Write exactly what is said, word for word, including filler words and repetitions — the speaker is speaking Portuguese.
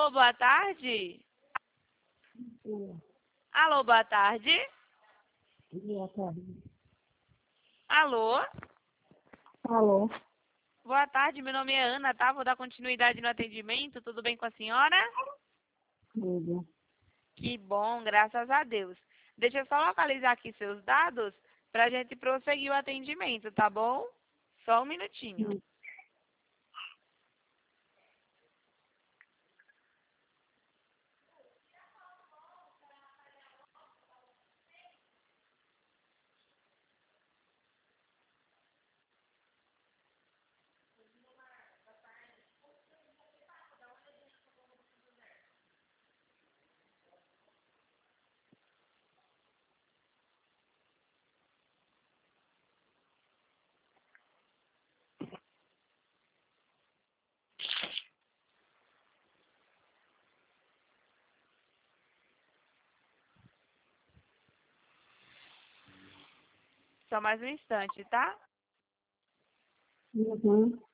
Alô, boa tarde? Alô, boa tarde? Boa tarde. Alô? Alô? Boa tarde, meu nome é Ana, tá? Vou dar continuidade no atendimento, tudo bem com a senhora? Tudo. Que bom, graças a Deus. Deixa eu só localizar aqui seus dados pra gente prosseguir o atendimento, tá bom? Só um minutinho. Só mais um instante, tá? Uhum.